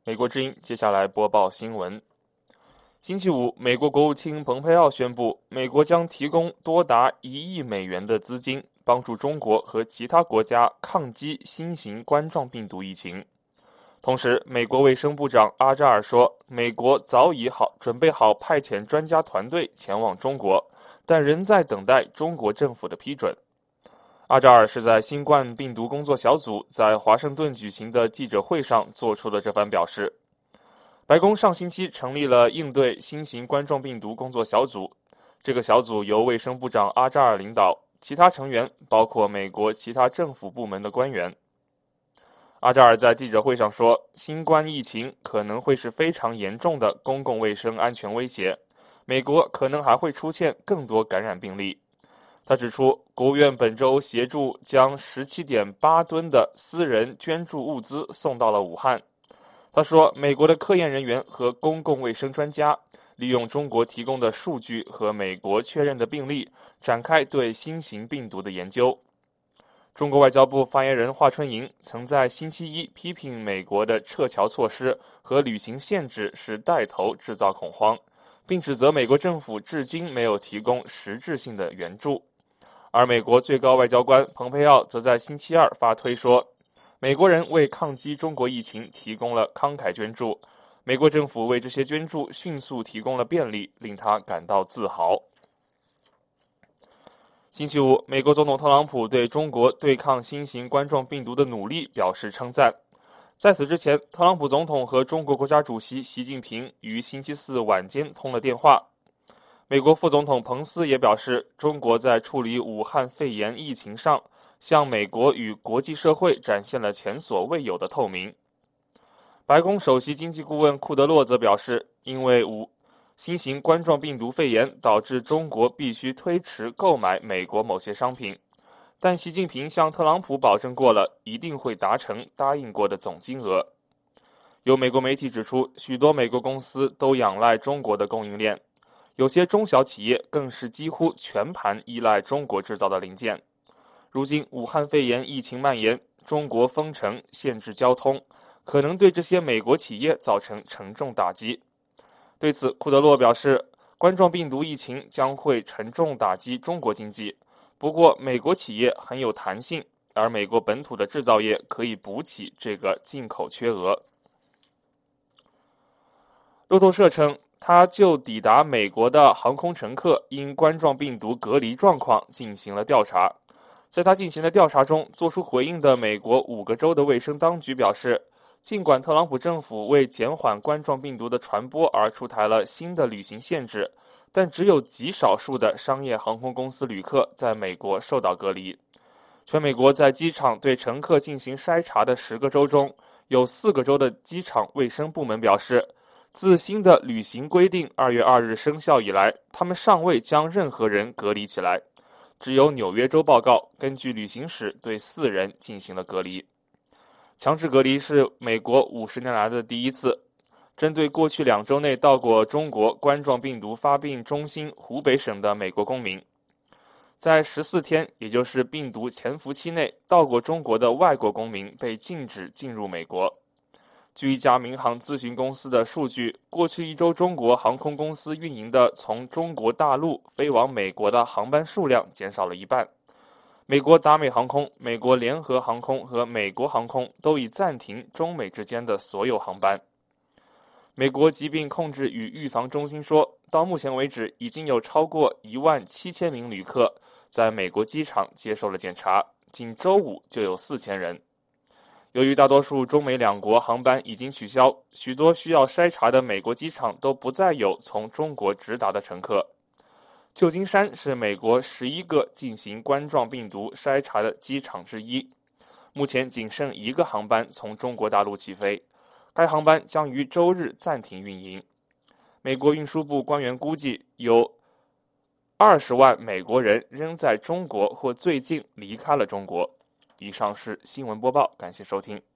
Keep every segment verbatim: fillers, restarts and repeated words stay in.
美国之音接下来播报新闻。星期五，美国国务卿蓬佩奥宣布，美国将提供多达一亿美元的资金，帮助中国和其他国家抗击新型冠状病毒疫情。同时，美国卫生部长阿扎尔说，美国早已好准备好派遣专家团队前往中国，但仍在等待中国政府的批准。阿扎尔是在新冠病毒工作小组在华盛顿举行的记者会上做出的这番表示。白宫上星期成立了应对新型冠状病毒工作小组，这个小组由卫生部长阿扎尔领导，其他成员包括美国其他政府部门的官员。阿扎尔在记者会上说，新冠疫情可能会是非常严重的公共卫生安全威胁，美国可能还会出现更多感染病例。他指出，国务院本周协助将 十七点八吨的私人捐助物资送到了武汉。他说，美国的科研人员和公共卫生专家利用中国提供的数据和美国确认的病例，展开对新型病毒的研究。中国外交部发言人华春莹曾在星期一批评美国的撤侨措施和旅行限制是带头制造恐慌，并指责美国政府至今没有提供实质性的援助。而美国最高外交官蓬佩奥则在星期二发推说，美国人为抗击中国疫情提供了慷慨捐助，美国政府为这些捐助迅速提供了便利，令他感到自豪。星期五，美国总统特朗普对中国对抗新型冠状病毒的努力表示称赞。在此之前，特朗普总统和中国国家主席习近平于星期四晚间通了电话。美国副总统彭斯也表示，中国在处理武汉肺炎疫情上向美国与国际社会展现了前所未有的透明。白宫首席经济顾问库德洛则表示，因为五新型冠状病毒肺炎导致中国必须推迟购买美国某些商品，但习近平向特朗普保证过了，一定会达成答应过的总金额。有美国媒体指出，许多美国公司都仰赖中国的供应链，有些中小企业更是几乎全盘依赖中国制造的零件。如今武汉肺炎疫情蔓延，中国封城限制交通，可能对这些美国企业造成沉重打击。对此，库德洛表示，冠状病毒疫情将会沉重打击中国经济，不过美国企业很有弹性，而美国本土的制造业可以补起这个进口缺额。路透社称，他就抵达美国的航空乘客因冠状病毒隔离状况进行了调查。在他进行的调查中，做出回应的美国五个州的卫生当局表示，尽管特朗普政府为减缓冠状病毒的传播而出台了新的旅行限制，但只有极少数的商业航空公司旅客在美国受到隔离。全美国在机场对乘客进行筛查的十个州中，有四个州的机场卫生部门表示，自新的旅行规定二月二日生效以来，他们尚未将任何人隔离起来。只有纽约州报告，根据旅行史对四人进行了隔离。强制隔离是美国五十年来的第一次。针对过去两周内到过中国冠状病毒发病中心湖北省的美国公民，在十四天，也就是病毒潜伏期内到过中国的外国公民被禁止进入美国。据一家民航咨询公司的数据，过去一周中国航空公司运营的从中国大陆飞往美国的航班数量减少了一半。美国达美航空、美国联合航空和美国航空都已暂停中美之间的所有航班。美国疾病控制与预防中心说，到目前为止，已经有超过一万七千名旅客在美国机场接受了检查，仅周五就有四千人。由于大多数中美两国航班已经取消，许多需要筛查的美国机场都不再有从中国直达的乘客。旧金山是美国十一个进行冠状病毒筛查的机场之一，目前仅剩一个航班从中国大陆起飞，该航班将于周日暂停运营。美国运输部官员估计，有二十万美国人仍在中国或最近离开了中国。以上是新闻播报，感谢收听。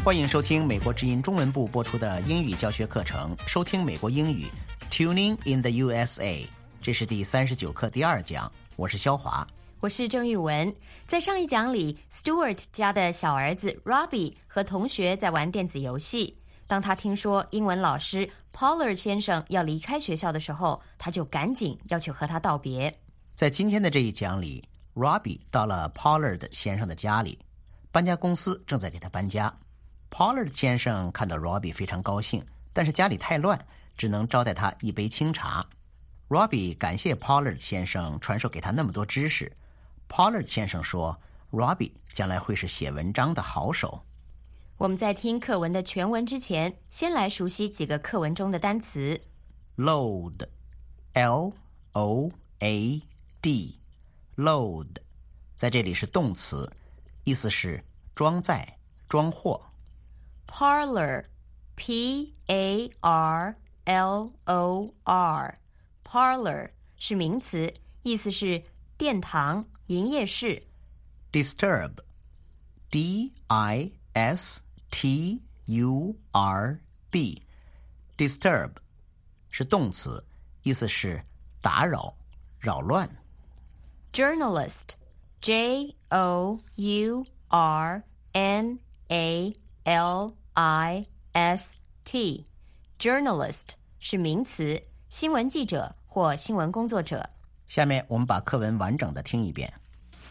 欢迎收听美国之音中文部播出的英语教学课程，收听美国英语 Tuning in the U S A， 这是第三十九课第二讲，我是肖华， 我是郑玉文。在上一讲里 Stuart 家的小儿子 Robbie 和同学在玩电子游戏，当他听说英文老师 Pollard 先生要离开学校的时候，他就赶紧要去和他道别。 在今天的这一讲里， Robbie 到了 Pollard 先生的家里，搬家公司正在给他搬家。Pollard 先生看到 Robbie 非常高兴，但是家里太乱，只能招待他一杯清茶。Robbie 感谢 Pollard 先生传授给他那么多知识。Pollard 先生说 Robbie 将来会是写文章的好手。 我们在听课文的全文之前，先来熟悉几个课文中的单词。 Load L O A D Load 在这里是动词，意思是装载装货。 Parlor P A R L O R Parlor 是名词，意思是殿堂、营业室。 Disturb D I S T U R B Disturb 是动词，意思是打扰、扰乱。 Journalist J O U R N A L I S T Journalist 是名词，新闻记者或新闻工作者。 下面我们把课文完整的听一遍。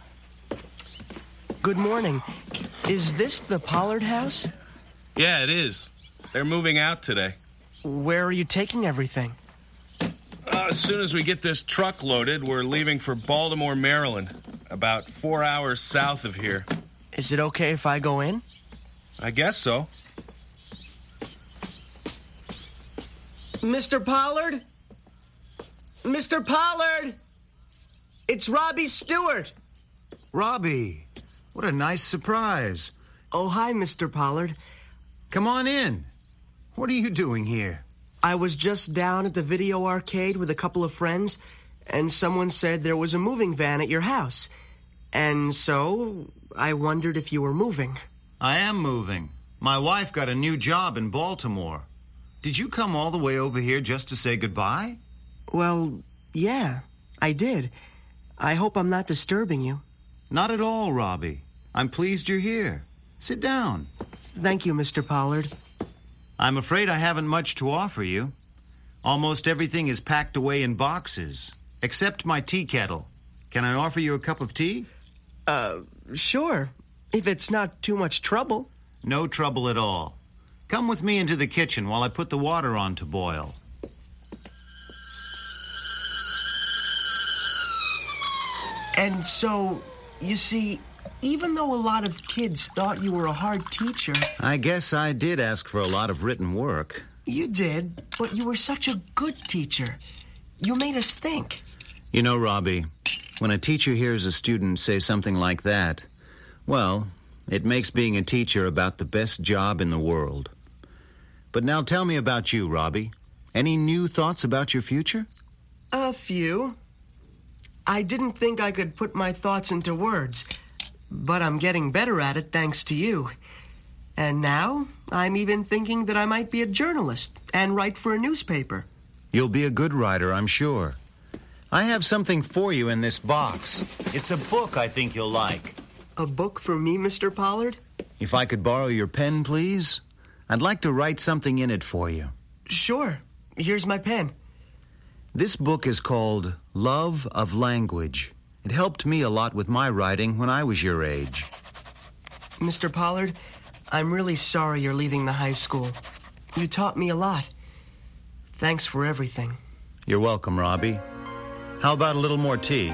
Good morning. Is this the Pollard house? Yeah, it is. They're moving out today. Where are you taking everything? Uh, as soon as we get this truck loaded, we're leaving for Baltimore, Maryland, about four hours south of here. Is it okay if I go in? I guess so. Mister Pollard? Mister Pollard! It's Robbie Stewart. Robbie, what a nice surprise. Oh, hi, Mister Pollard. Come on in. What are you doing here? I was just down at the video arcade with a couple of friends, and someone said there was a moving van at your house. And so, I wondered if you were moving. I am moving. My wife got a new job in Baltimore. Did you come all the way over here just to say goodbye? Well, yeah, I did. I hope I'm not disturbing you. Not at all, Robbie. I'm pleased you're here. Sit down. Thank you, Mister Pollard. I'm afraid I haven't much to offer you. Almost everything is packed away in boxes, except my tea kettle. Can I offer you a cup of tea? Uh, sure, if it's not too much trouble. No trouble at all. Come with me into the kitchen while I put the water on to boil. And so, you see, even though a lot of kids thought you were a hard teacher... I guess I did ask for a lot of written work. You did, but you were such a good teacher. You made us think. You know, Robbie, when a teacher hears a student say something like that, well, it makes being a teacher about the best job in the world. But now tell me about you, Robbie. Any new thoughts about your future? A few. I didn't think I could put my thoughts into words, but I'm getting better at it thanks to you. And now, I'm even thinking that I might be a journalist and write for a newspaper. You'll be a good writer, I'm sure. I have something for you in this box. It's a book I think you'll like. A book for me, Mister Pollard? If I could borrow your pen, please? I'd like to write something in it for you. Sure. Here's my pen. This book is called Love of Language. It helped me a lot with my writing when I was your age. Mister Pollard, I'm really sorry you're leaving the high school. You taught me a lot. Thanks for everything. You're welcome, Robbie. How about a little more tea?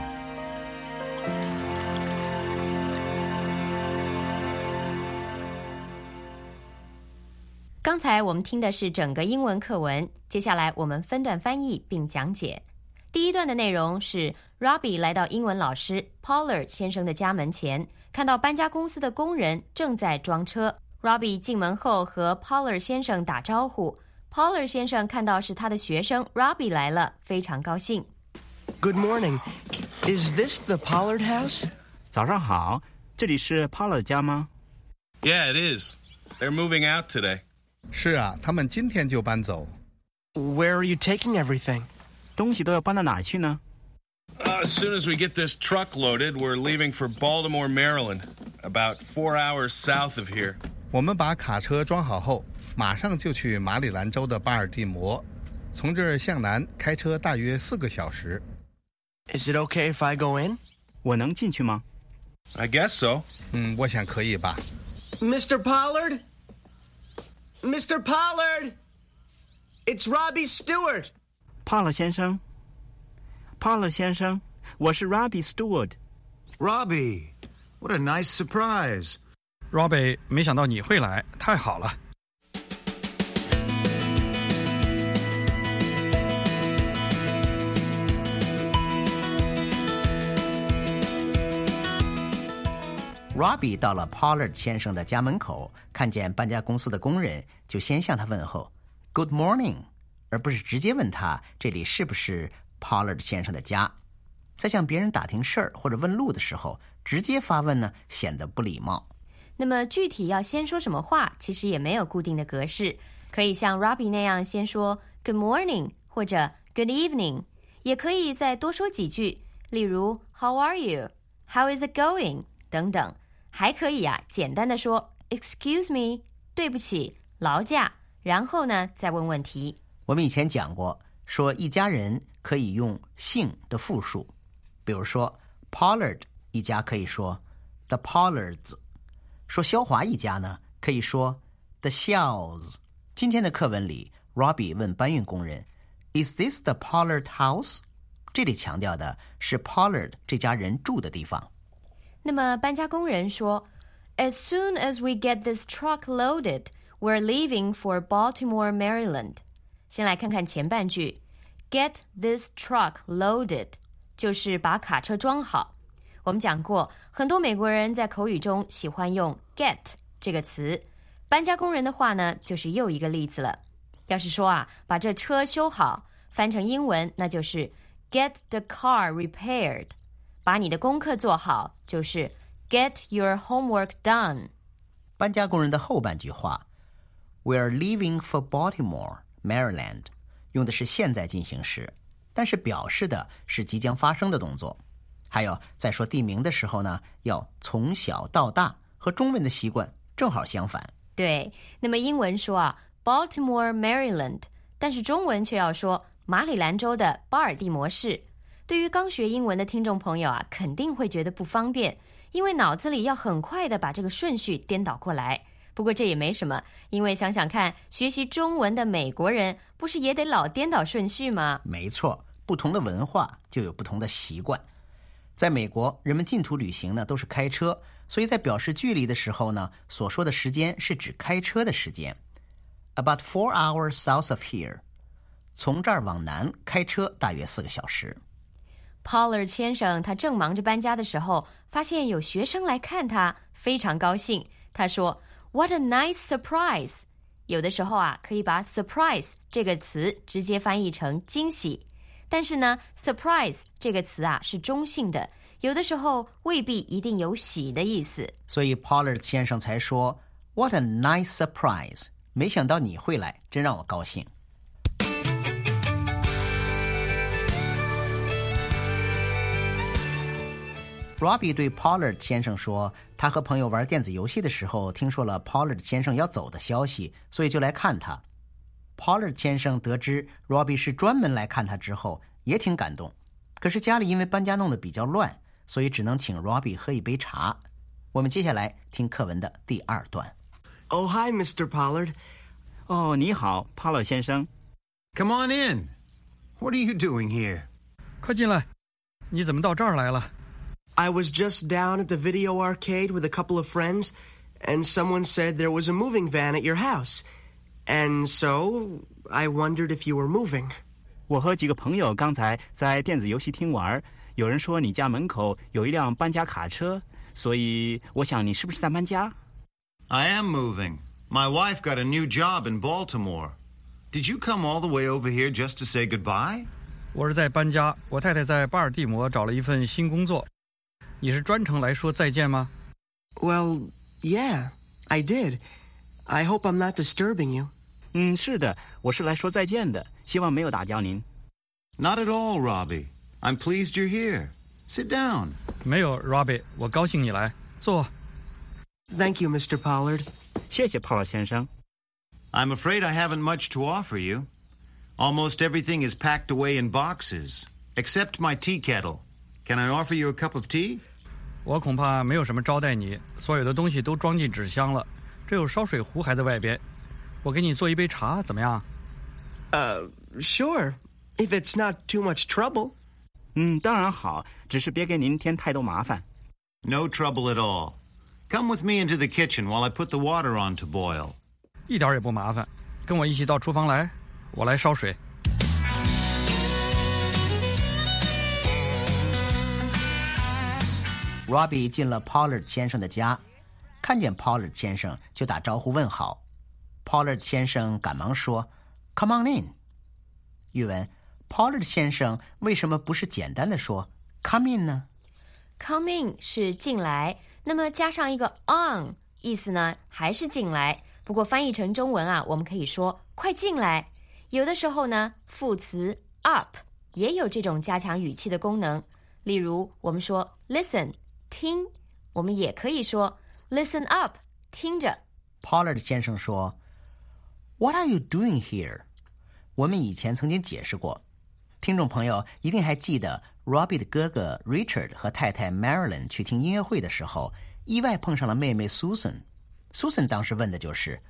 刚才我们听的是整个英文课文，接下来我们分段翻译并讲解。第一段的内容是 Robbie 来到英文老师 Pollard 先生的家门前，看到搬家公司的工人正在装车。Robbie 进门后和 Pollard 先生打招呼， Pollard 先生看到是他的学生 Robbie 来了，非常高兴。 Good morning. Is this the Pollard house? 早上好，这里是 Pollard 家吗？ Yeah, it is. They're moving out today. 是啊，他们今天就搬走。 Where are you taking everything? 东西都要搬到哪儿去呢？ Uh, as soon as we get this truck loaded, we're leaving for Baltimore, Maryland, about four hours south of here. 我们把卡车装好后，马上就去马里兰州的巴尔的摩，从这儿向南开车大约四个小时。 Is it okay if I go in? 我能进去吗？ I guess so. 嗯，我想可以吧。 Mister Pollard? Mister Pollard? It's Robbie Stewart. 帕勒先生，帕勒先生，我是 Robbie Stewart。 Robbie, what a nice surprise. Robbie, 没想到你会来，太好了。 Robbie 到了 Pollard 先生的家门口，看见搬家公司的工人，就先向他问候 Good morning， 而不是直接问他这里是不是 Pollard 先生的家。在向别人打听事儿或者问路的时候，直接发问呢，显得不礼貌。 那么具体要先说什么话，其实也没有固定的格式，可以像 Robbie 那样先说 Good morning 或者 Good evening， 也可以再多说几句，例如 How are you? How is it going? 等等。还可以啊，简单的说 Excuse me， 对不起，劳驾，然后呢再问问题。 我们以前讲过，说一家人可以用姓的复数，比如说 Pollard 一家可以说 The Pollards， 说肖华一家呢可以说 The Shells。 今天的课文里 Robbie 问搬运工人 Is this the Pollard house？ 这里强调的是 Pollard 这家人住的地方。 那么搬家工人说 As soon as we get this truck loaded, we're leaving for Baltimore, Maryland. 先来看看前半句 Get this truck loaded 就是把卡车装好。我们讲过，很多美国人在口语中喜欢用 get 这个词，搬家工人的话呢就是又一个例子了。要是说啊，把这车修好，翻成英文那就是 Get the car repaired，把你的功课做好，就是 Get your homework done。 搬家工人的后半句话 We're leaving for Baltimore, Maryland 用的是现在进行时，但是表示的是即将发生的动作。还有在说地名的时候呢，要从小到大，和中文的习惯正好相反。 对，那么英文说啊 Baltimore, Maryland， 但是中文却要说马里兰州的巴尔的摩市。对于刚学英文的听众朋友啊，肯定会觉得不方便，因为脑子里要很快的把这个顺序颠倒过来。不过这也没什么，因为想想看，学习中文的美国人不是也得老颠倒顺序吗？ 没错，不同的文化就有不同的习惯。在美国，人们进途旅行呢都是开车，所以在表示距离的时候呢，所说的时间是指开车的时间。About four hours south of here， 从这儿往南开车大约四个小时。 Pollard 先生他正忙着搬家的时候，发现有学生来看他，非常高兴。他说 What a nice surprise。 有的时候啊，可以把 surprise 这个词直接翻译成惊喜，但是呢 surprise 这个词啊是中性的，有的时候未必一定有喜的意思。 所以 Pollard 先生才说 What a nice surprise， 没想到你会来，真让我高兴。Robbie 对 Pollard 先生说，他和朋友玩电子游戏的时候，听说了 Pollard 先生要走的消息，所以就来看他。Pollard 先生得知 Robbie 是专门来看他之后，也挺感动。可是家里因为搬家弄得比较乱，所以只能请 Robbie 喝一杯茶。我们接下来听课文的第二段。 Oh, hi, Mister Pollard. 哦，你好，帕勒先生。 Come on in. What are you doing here? 快进来，你怎么到这儿来了？ I was just down at the video arcade with a couple of friends, and someone said there was a moving van at your house. And so, I wondered if you were moving. 我和几个朋友刚才在电子游戏厅玩，有人说你家门口有一辆搬家卡车，所以我想你是不是在搬家？ I am moving. My wife got a new job in Baltimore. Did you come all the way over here just to say goodbye? 我是在搬家，我太太在巴尔的摩找了一份新工作。你是专程来说再见吗？ Well, yeah, I did. I hope I'm not disturbing you. 嗯，是的，我是来说再见的，希望没有打搅您。 Not at all, Robbie. I'm pleased you're here. Sit down. 没有 Robbie， 我高兴你来，坐。 Thank you, Mister Pollard. 谢谢 Pollard 先生。 I'm afraid I haven't much to offer you. Almost everything is packed away in boxes, except my tea kettle. Can I offer you a cup of tea? 我恐怕没有什么招待你，所有的东西都装进纸箱了，只有烧水壶还在外边。我给你做一杯茶，怎么样？ Uh, sure, if it's not too much trouble. 嗯，当然好，只是别给您添太多麻烦。 No trouble at all. Come with me into the kitchen while I put the water on to boil. 一点也不麻烦，跟我一起到厨房来，我来烧水。 Robbie 进了 Pollard 先生的家，看见 Pollard 先生就打招呼问好。Pollard 先生赶忙说 Come on in。 玉文 Pollard 先生为什么不是简单的说 Come in 呢？ Come in 是进来，那么加上一个 on， 意思呢还是进来，不过翻译成中文啊，我们可以说快进来。有的时候呢，副词 up 也有这种加强语气的功能，例如我们说 listen听，我们也可以说 listen up 听着。 Pollard 先生说 What are you doing here？ 我们以前曾经解释过，听众朋友一定还记得 Robbie 的哥哥 Richard 和太太 Marilyn 去听音乐会的时候，意外碰上了妹妹 Susan。 Susan 当时问的就是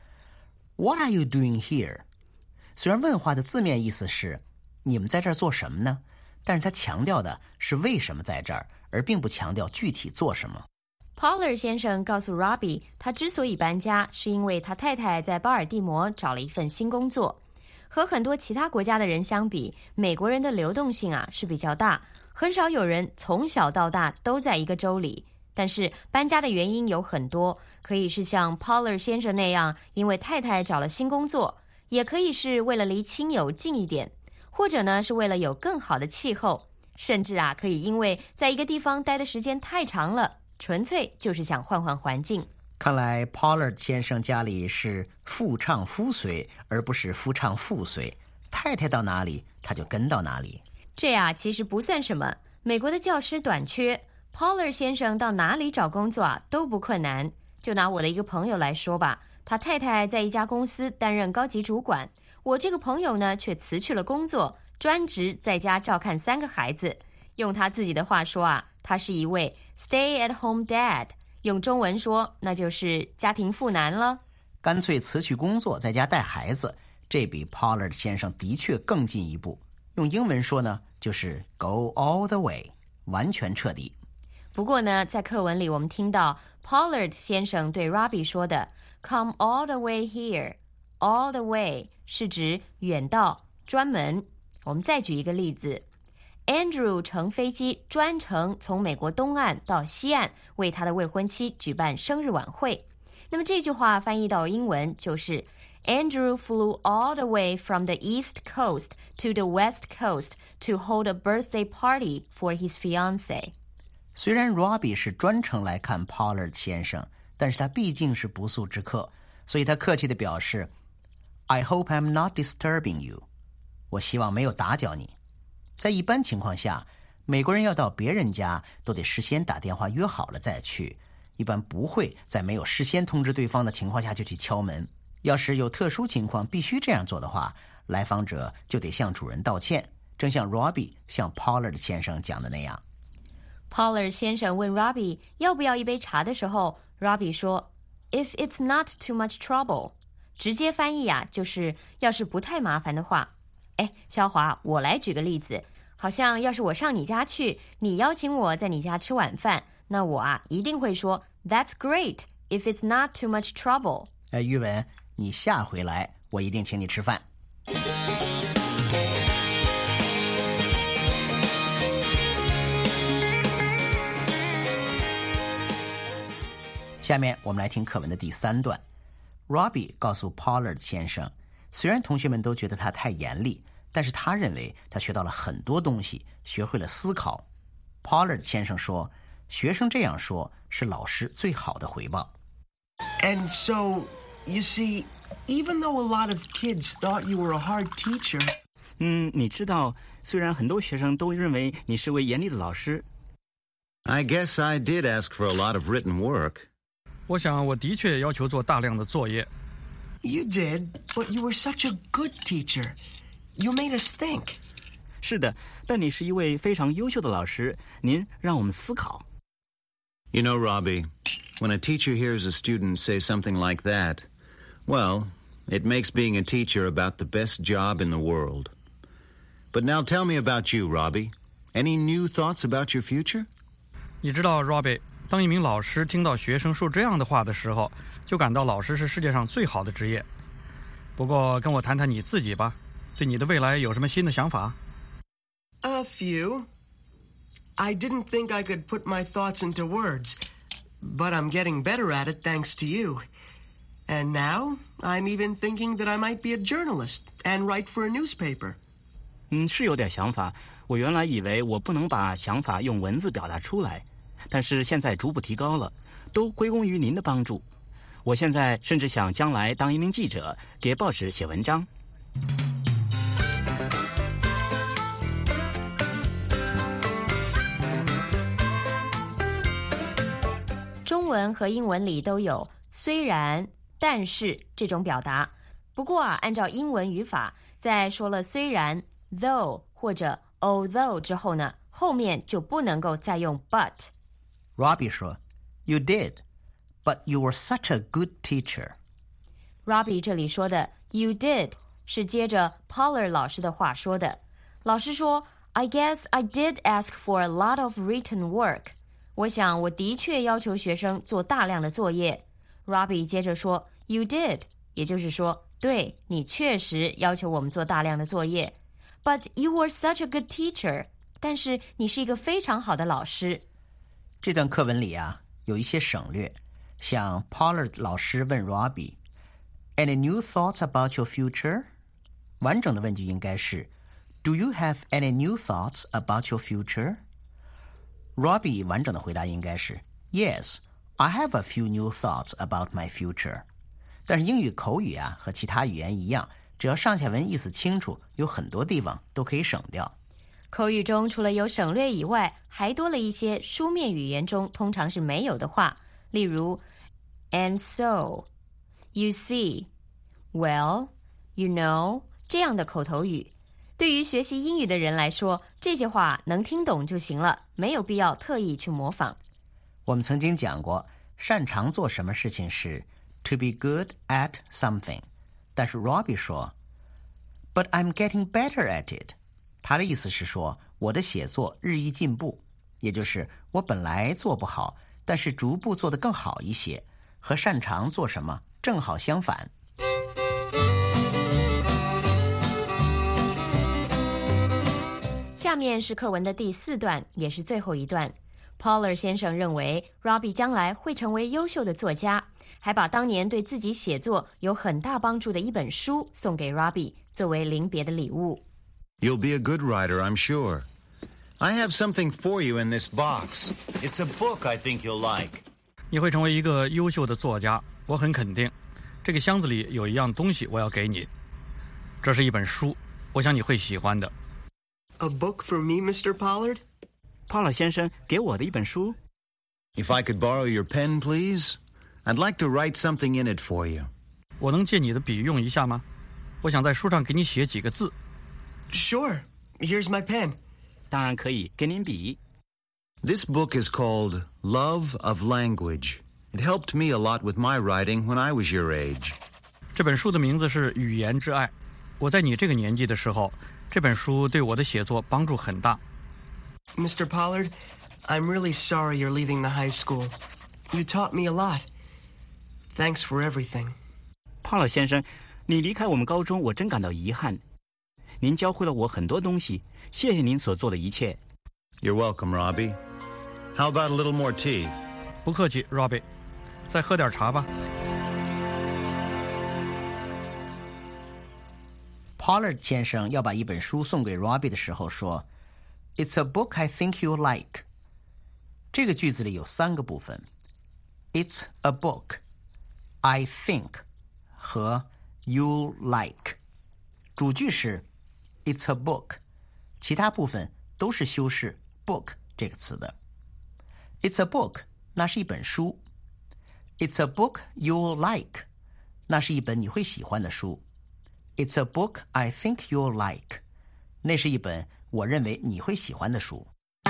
What are you doing here？ 虽然问话的字面意思是你们在这儿做什么呢，但是他强调的是为什么在这儿，而并不强调具体做什么。 Pollard 先生告诉 Robbie， 他之所以搬家是因为他太太在巴尔的摩找了一份新工作。和很多其他国家的人相比，美国人的流动性啊是比较大，很少有人从小到大都在一个州里。但是搬家的原因有很多，可以是像 Pollard 先生那样因为太太找了新工作，也可以是为了离亲友近一点，或者呢是为了有更好的气候，甚至啊可以因为在一个地方待的时间太长了，纯粹就是想换换环境。 看来 Pollard 先生家里是夫唱妇随，而不是夫唱妇随。太太到哪里，他就跟到哪里。 这呀其实不算什么，美国的教师短缺， Pollard 先生到哪里找工作啊都不困难。就拿我的一个朋友来说吧，他太太在一家公司担任高级主管，我这个朋友呢却辞去了工作，专职在家照看三个孩子。用他自己的话说啊，他是一位 stay-at-home dad，用中文说，那就是家庭妇男了。 干脆辞去工作，在家带孩子，这比 Pollard 先生的确更进一步。用英文说呢，就是 go all the way， 完全彻底。 不过呢，在课文里我们听到 Pollard 先生对 Robbie 说的 come all the way here， all the way 是指远到专门。我们再举一个例子， Andrew 乘飞机专程从美国东岸到西岸为他的未婚妻举办生日晚会。那么这句话翻译到英文就是 Andrew flew all the way from the East Coast to the West Coast to hold a birthday party for his fiancée。 虽然 Robbie 是专程来看 Pollard 先生，但是他毕竟是不速之客，所以他客气地表示 I hope I'm not disturbing you， 我希望没有打搅你。在一般情况下，美国人要到别人家都得事先打电话约好了再去，一般不会在没有事先通知对方的情况下就去敲门。要是有特殊情况必须这样做的话，来访者就得向主人道歉，正像 Robbie 向 Pollard 先生讲的那样。 Pollard 先生问 Robbie 要不要一杯茶的时候， Robbie 说 If it's not too much trouble， 直接翻译啊就是要是不太麻烦的话。哎，肖华，我来举个例子，好像要是我上你家去，你邀请我在你家吃晚饭，那我啊一定会说 That's great if it's not too much trouble。 哎，玉文，你下回来我一定请你吃饭。下面我们来听课文的第三段。 Robbie 告诉 Pollard 先生，虽然同学们都觉得他太严厉，但是他认为他学到了很多东西，学会了思考。 Pollard 先生说，学生这样说是老师最好的回报。 And so You see, even though a lot of kids thought you were a hard teacher... 嗯，你知道，虽然很多学生都认为你是位严厉的老师。 I guess I did ask for a lot of written work. 我想我的确要求做大量的作业。 You did, but you were such a good teacher. You made us think. 是的，但你是一位非常优秀的老师，您让我们思考。 You know, Robbie, when a teacher hears a student say something like that, well, it makes being a teacher about the best job in the world. But now tell me about you, Robbie. Any new thoughts about your future? 你知道 Robbie， 当一名老师听到学生说这样的话的时候，就感到老师是世界上最好的职业。不过跟我谈谈你自己吧，对你的未来有什么新的想法？ A few. I didn't think I could put my thoughts into words, but I'm getting better at it thanks to you. And now I'm even thinking that I might be a journalist and write for a newspaper. 嗯，是有点想法。我原来以为我不能把想法用文字表达出来，但是现在逐步提高了，都归功于您的帮助。我现在甚至想将来当一名记者，给报纸写文章。 中文和英文里都有虽然、但是这种表达。不过啊，按照英文语法，在说了虽然 though 或者 although 之后呢，后面就不能够再用 but。 Robbie 说 You did, but you were such a good teacher. Robbie 这里说的 You did 是接着 Pollard 老师的话说的。老师说 I guess I did ask for a lot of written work. 我想我的确要求学生做大量的作业。 Robbie 接着说 You did, 也就是说对，你确实要求我们做大量的作业。 But you were such a good teacher. 但是你是一个非常好的老师。 这段课文里啊，有一些省略，像 Pollard 老师问 Robbie Any new thoughts about your future? 完整的问句应该是 Do you have any new thoughts about your future? Robbie 完整的回答应该是 Yes, I have a few new thoughts about my future. 但是英语口语啊和其他语言一样，只要上下文意思清楚，有很多地方都可以省掉。 口语中除了有省略以外，还多了一些书面语言中通常是没有的话，例如 And so, you see, well, you know 这样的口头语。对于学习英语的人来说，这些话能听懂就行了，没有必要特意去模仿。 我们曾经讲过，擅长做什么事情是 to be good at something， 但是 Robbie 说 But I'm getting better at it。 他的意思是说我的写作日益进步，也就是我本来做不好，但是逐步做得更好一些，和擅长做什么正好相反。 下面是课文的第四段，也是最后一段。Pollard 先生认为 Robbie 将来会成为优秀的作家，还把当年对自己写作有很大帮助的一本书送给 Robbie 作为临别的礼物。 You'll be a good writer, I'm sure. I have something for you in this box. It's a book I think you'll like. 你会成为一个优秀的作家，我很肯定。这个箱子里有一样东西我要给你，这是一本书，我想你会喜欢的。 A book for me, Mister Pollard? Pollard 先生给我的一本书。 If I could borrow your pen, please? I'd like to write something in it for you. 我能借你的笔用一下吗？我想在书上给你写几个字。 Sure. Here's my pen. 当然可以，给您笔。 This book is called Love of Language. It helped me a lot with my writing when I was your age. 这本书的名字是《语言之爱》。我在你这个年纪的时候，这本书对我的写作帮助很大。 Mister Pollard, I'm really sorry you're leaving the high school. You taught me a lot. Thanks for everything. Pollard 先生，你离开我们高中，我真感到遗憾。您教会了我很多东西，谢谢您所做的一切。 You're welcome, Robbie. How about a little more tea? 不客气 Robbie， 再喝点茶吧。 Pollard 先生要把一本书送给 Robbie 的时候说 It's a book I think you'll like。 这个句子里有三个部分。 It's a book, I think 和 you like。主句是 It's a book， 其他部分都是修饰 book 这个词的。It's a book， 那是一本书。It's a book you'll like， 那是一本你会喜欢的书。It's a book I think you'll like， 那是一本我认为你会喜欢的书。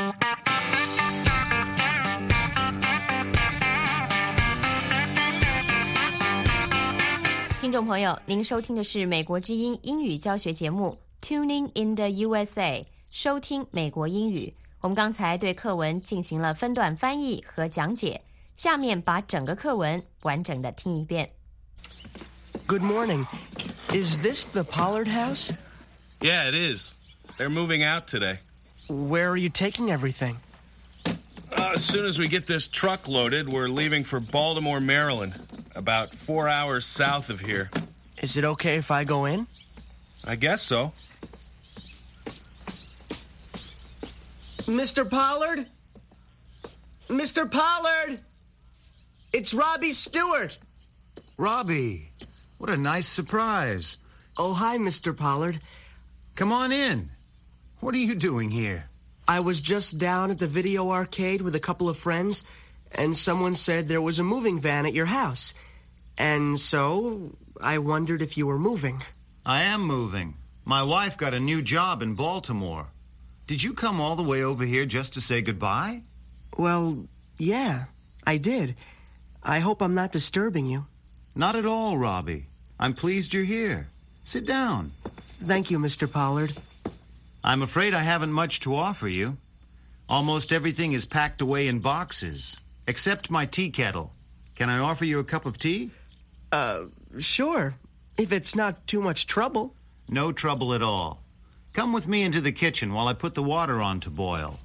听众朋友，您收听的是美国之音英语教学节目 Tuning in the U S A， 收听美国英语。我们刚才对课文进行了分段翻译和讲解，下面把整个课文完整的听一遍。 Good morning. Is this the Pollard house? Yeah, it is. They're moving out today. Where are you taking everything? Uh, as soon as we get this truck loaded, we're leaving for Baltimore, Maryland, about four hours south of here. Is it okay if I go in? I guess so. Mister Pollard? Mister Pollard! It's Robbie Stewart. Robbie, what a nice surprise. Oh, hi, Mister Pollard. Come on in. What are you doing here? I was just down at the video arcade with a couple of friends, and someone said there was a moving van at your house. And so, I wondered if you were moving. I am moving. My wife got a new job in Baltimore. Did you come all the way over here just to say goodbye? Well, yeah, I did. I hope I'm not disturbing you. Not at all, Robbie. I'm pleased you're here. Sit down. Thank you, Mister Pollard. I'm afraid I haven't much to offer you. Almost everything is packed away in boxes, except my tea kettle. Can I offer you a cup of tea? Uh, sure, if it's not too much trouble. No trouble at all. Come with me into the kitchen while I put the water on to boil.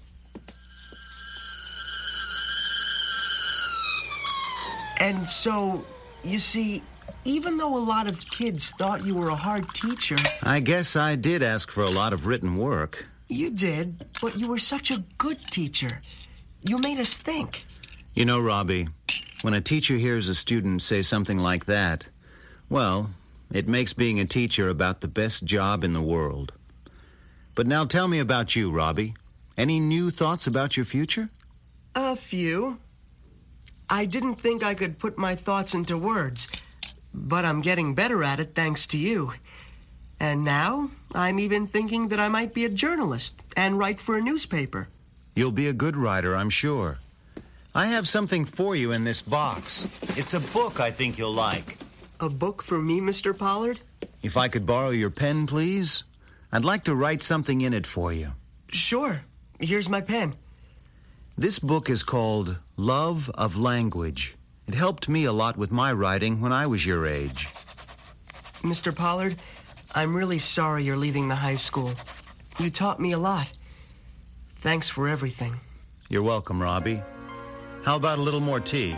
And so, you see, even though a lot of kids thought you were a hard teacher... I guess I did ask for a lot of written work. You did, but you were such a good teacher. You made us think. You know, Robbie, when a teacher hears a student say something like that, well, it makes being a teacher about the best job in the world. But now tell me about you, Robbie. Any new thoughts about your future? A few. I didn't think I could put my thoughts into words, but I'm getting better at it thanks to you. And now, I'm even thinking that I might be a journalist and write for a newspaper. You'll be a good writer, I'm sure. I have something for you in this box. It's a book I think you'll like. A book for me, Mister Pollard? If I could borrow your pen, please? I'd like to write something in it for you. Sure. Here's my pen. This book is called Love of Language. It helped me a lot with my writing when I was your age. Mister Pollard, I'm really sorry you're leaving the high school. You taught me a lot. Thanks for everything. You're welcome, Robbie. How about a little more tea?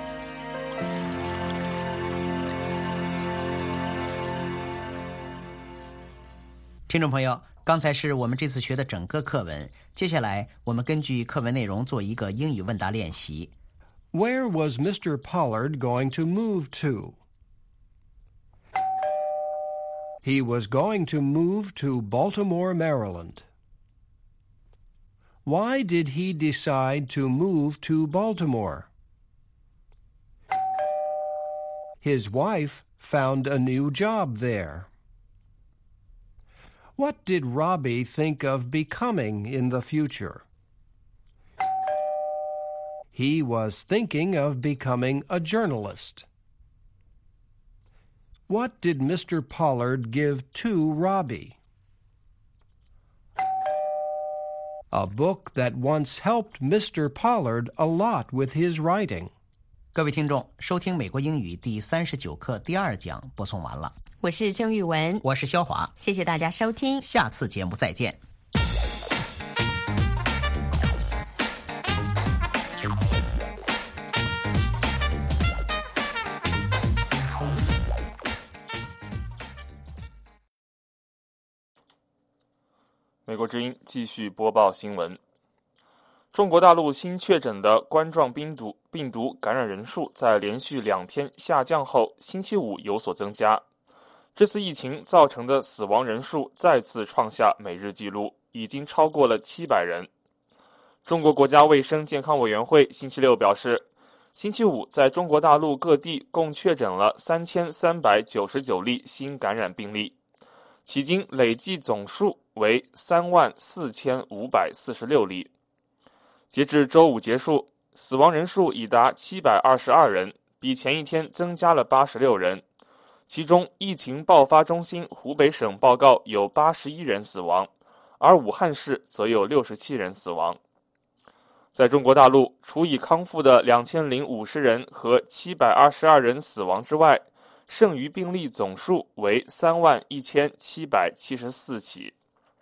听众朋友，刚才是我们这次学的整个课文，接下来我们根据课文内容做一个英语问答练习。 Where was Mister Pollard going to move to? He was going to move to Baltimore, Maryland. Why did he decide to move to Baltimore? His wife found a new job there. What did Robbie think of becoming in the future? He was thinking of becoming a journalist. What did Mister Pollard give to Robbie? A book that once helped Mister Pollard a lot with his writing. 各位听众，收听美国英语第三十九课第二讲播送完了。 我是郑玉文， 我是肖华， 谢谢大家收听， 下次节目再见。 美国之音继续播报新闻。 中国大陆新确诊的冠状病毒病毒感染人数在连续两天下降后，星期五有所增加。这次疫情造成的死亡人数再次创下每日纪录，已经超过了七百人。中国国家卫生健康委员会星期六表示，星期五在中国大陆各地共确诊了三千三百九十九例新感染病例，迄今累计总数为三万四千五百四十六例。截至周五结束，死亡人数已达七百二十二人，比前一天增加了八十六人。其中，疫情爆发中心湖北省报告有八十一人死亡，而武汉市则有六十七人死亡。在中国大陆，除已康复的两千零五十人和七百二十二人死亡之外，剩余病例总数为三万一千七百七十四起。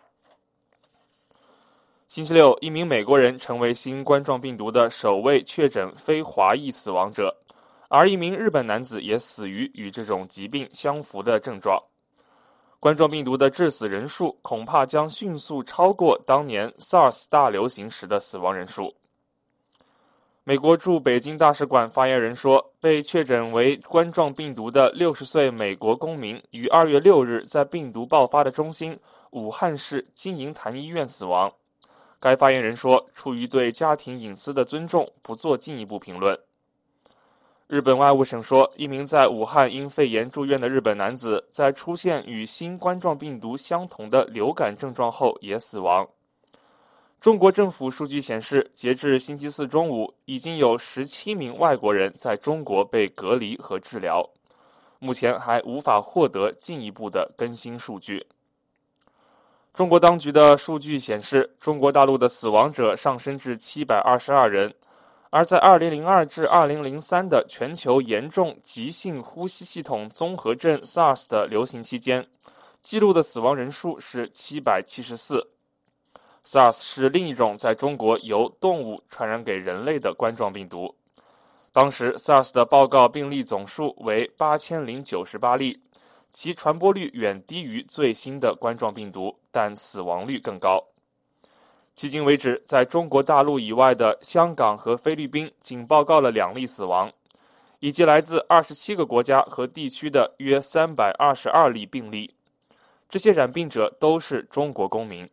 星期六，一名美国人成为新冠状病毒的首位确诊非华裔死亡者，而一名日本男子也死于与这种疾病相符的症状。冠状病毒的致死人数恐怕将迅速超过当年 SARS 大流行时的死亡人数。美国驻北京大使馆发言人说，被确诊为冠状病毒的六十岁美国公民于二月六日在病毒爆发的中心武汉市金银潭医院死亡。该发言人说，出于对家庭隐私的尊重，不做进一步评论。日本外务省说，一名在武汉因肺炎住院的日本男子在出现与新冠状病毒相同的流感症状后也死亡。中国政府数据显示，截至星期四中午，已经有十七名外国人在中国被隔离和治疗，目前还无法获得进一步的更新数据。中国当局的数据显示，中国大陆的死亡者上升至七百二十二人，而在二零零二至二零零三的全球严重急性呼吸系统综合症 SARS 的流行期间，记录的死亡人数是七百七十四。SARS 是另一种在中国由动物传染给人类的冠状病毒。当时 SARS 的报告病例总数为八千零九十八例，其传播率远低于最新的冠状病毒，但死亡率更高。迄今为止，在中国大陆以外的香港和菲律宾仅报告了两例死亡，以及来自二十七个国家和地区的约三百二十二例病例。这些染病者都是中国公民。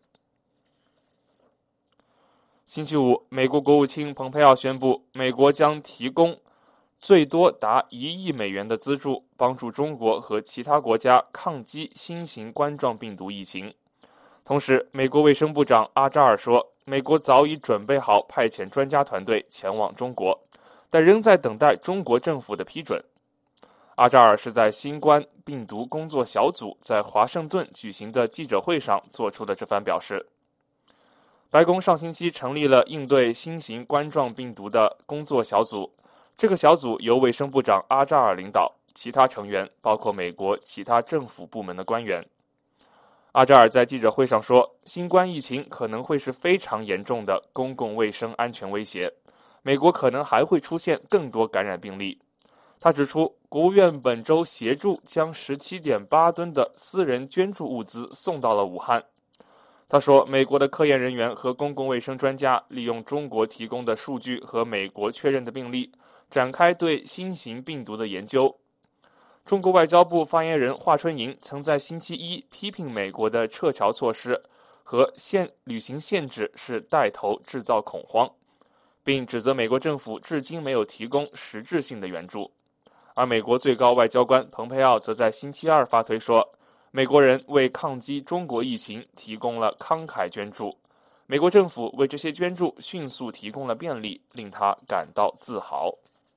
星期五，美国国务卿蓬佩奥宣布，美国将提供最多达一亿美元的资助，帮助中国和其他国家抗击新型冠状病毒疫情。同时，美国卫生部长阿扎尔说，美国早已准备好派遣专家团队前往中国，但仍在等待中国政府的批准。阿扎尔是在新冠病毒工作小组在华盛顿举行的记者会上做出的这番表示。白宫上星期成立了应对新型冠状病毒的工作小组，这个小组由卫生部长阿扎尔领导，其他成员包括美国其他政府部门的官员。阿扎尔在记者会上说，新冠疫情可能会是非常严重的公共卫生安全威胁，美国可能还会出现更多感染病例。他指出，国务院本周协助将 十七点八吨的私人捐助物资送到了武汉。他说，美国的科研人员和公共卫生专家利用中国提供的数据和美国确认的病例，展开对新型病毒的研究。中国外交部发言人华春莹曾在星期一批评美国的撤侨措施和限旅行限制是带头制造恐慌，并指责美国政府至今没有提供实质性的援助。而美国最高外交官蓬佩奥则在星期二发推说，美国人为抗击中国疫情提供了慷慨捐助，美国政府为这些捐助迅速提供了便利，令他感到自豪。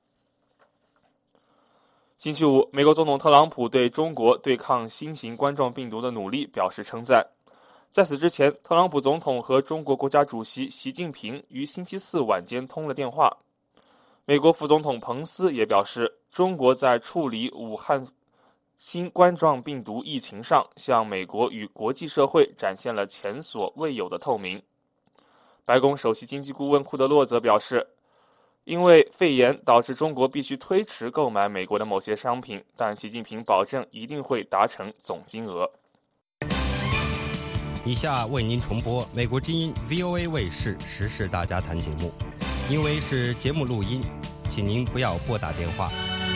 星期五，美国总统特朗普对中国对抗新型冠状病毒的努力表示称赞。在此之前，特朗普总统和中国国家主席习近平于星期四晚间通了电话。美国副总统彭斯也表示，中国在处理武汉新冠状病毒疫情上，向美国与国际社会展现了前所未有的透明。白宫首席经济顾问库德洛则表示，因为肺炎导致中国必须推迟购买美国的某些商品，但习近平保证一定会达成总金额。 以下为您重播美国之音 V O A 卫视时事大家谈节目，因为是节目录音，请您不要拨打电话。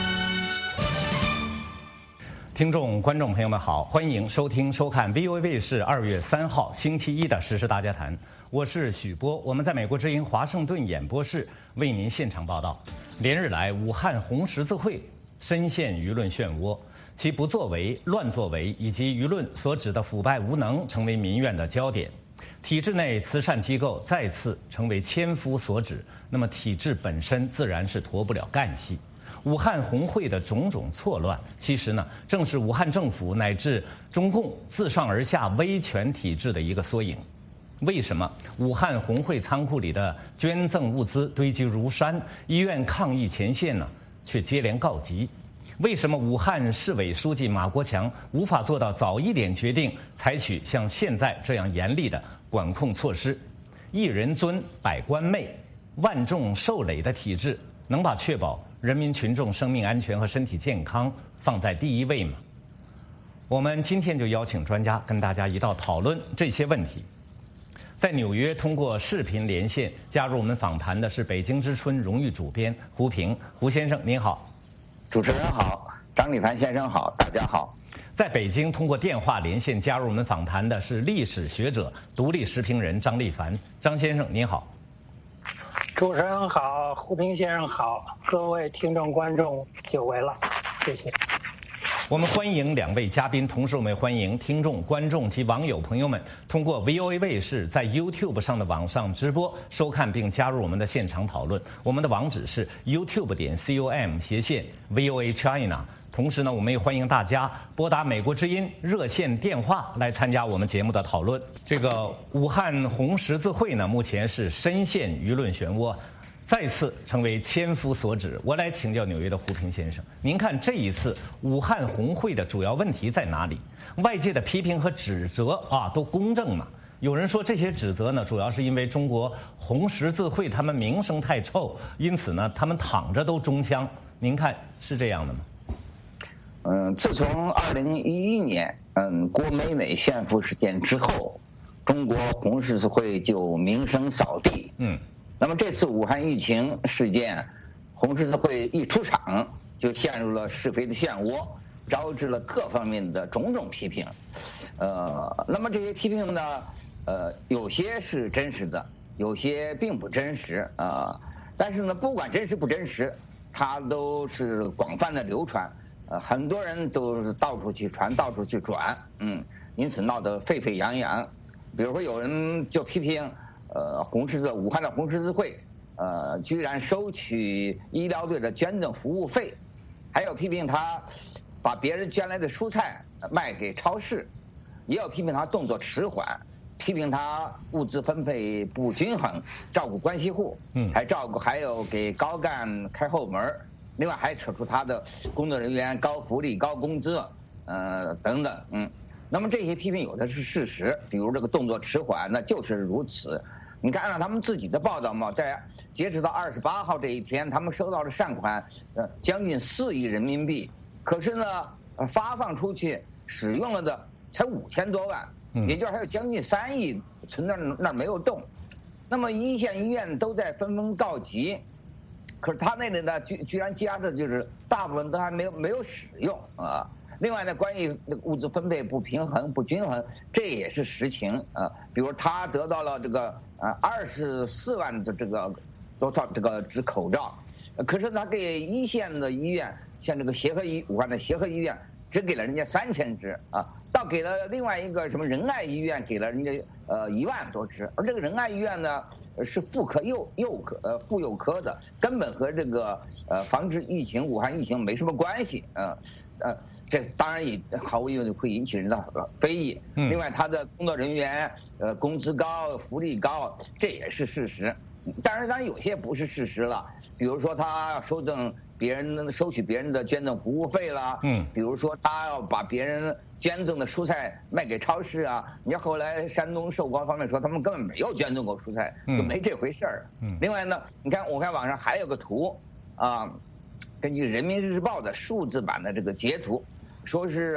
听众、观众朋友们好，欢迎收听、收看 V O A 卫视二月三号星期一的时事大家谈，我是许波，我们在美国之音华盛顿演播室为您现场报道。连日来，武汉红十字会深陷舆论漩涡。其不作为、乱作为以及舆论所指的腐败无能成为民怨的焦点，体制内慈善机构再次成为千夫所指，那么体制本身自然是脱不了干系。武汉红会的种种错乱，其实呢，正是武汉政府乃至中共自上而下威权体制的一个缩影。为什么武汉红会仓库里的捐赠物资堆积如山，医院抗疫前线呢却接连告急？为什么武汉市委书记马国强无法做到早一点决定采取像现在这样严厉的管控措施？一人尊百官媚，万众受累的体制能把确保人民群众生命安全和身体健康放在第一位吗？我们今天就邀请专家跟大家一道讨论这些问题。在纽约通过视频连线加入我们访谈的是北京之春荣誉主编胡平，胡先生您好。 主持人好，张立凡先生好，大家好。 在北京通过电话连线加入我们访谈的是历史学者、独立时评人张立凡，张先生您好。 主持人好，胡平先生好，各位听众观众久违了，谢谢。 我们欢迎两位嘉宾，同时我们欢迎听众、观众及网友朋友们通过 V O A 卫视在 YouTube 上的网上直播收看并加入我们的现场讨论。我们的网址是 YouTube 点 com 斜线 V O A China。同时呢，我们也欢迎大家拨打美国之音热线电话来参加我们节目的讨论。这个武汉红十字会呢，目前是深陷舆论漩涡，再次成为千夫所指。我来请教纽约的胡平先生，您看这一次武汉红会的主要问题在哪里？外界的批评和指责啊，都公正吗？有人说这些指责呢，主要是因为中国红十字会他们名声太臭，因此呢，他们躺着都中枪。您看是这样的吗？ 嗯，自从二零一一年嗯郭美美炫富事件之后，中国红十字会就名声扫地。嗯。那么这次武汉疫情事件，红十字会一出场就陷入了是非的漩涡，招致了各方面的种种批评。呃，那么这些批评呢，呃，有些是真实的，有些并不真实啊、呃。但是呢，不管真实不真实，它都是广泛的流传，呃，很多人都是到处去传，到处去转，嗯，因此闹得沸沸扬扬。比如说，有人就批评。呃，红十字武汉的红十字会，呃，居然收取医疗队的捐赠服务费，还有批评他把别人捐来的蔬菜卖给超市，也有批评他动作迟缓，批评他物资分配不均衡，照顾关系户，嗯，还照顾还有给高干开后门，另外还扯出他的工作人员高福利、高工资，呃，等等，嗯。那么这些批评有的是事实，比如这个动作迟缓，那就是如此。你看，按照他们自己的报道嘛，在截止到二十八号这一天，他们收到的善款呃将近四亿人民币，可是呢，呃发放出去使用了的才五千多万，也就是还有将近三亿存在那儿没有动。那么一线医院都在纷纷告急，可是他那里呢居居然加的就是大部分都还没有没有使用啊。另外呢，关于物资分配不平衡、不均衡，这也是实情啊。比如他得到了这个呃二十四万的这个多少这个纸口罩，可是他给一线的医院，像这个协和医武汉的协和医院，只给了人家三千支啊，倒给了另外一个什么仁爱医院给了人家呃一万多支，而这个仁爱医院呢是妇科幼幼科呃妇幼科的，根本和这个呃防治疫情武汉疫情没什么关系啊呃。呃这当然也毫无疑问会引起人的非议。另外，他的工作人员呃工资高、福利高，这也是事实。当然，当然有些不是事实了，比如说他收赠别人、收取别人的捐赠服务费啦，嗯，比如说他要把别人捐赠的蔬菜卖给超市啊。你要后来山东寿光方面说，他们根本没有捐赠过蔬菜，就没这回事儿。嗯。另外呢，你看，我看网上还有个图啊，根据人民日报的数字版的这个截图。说是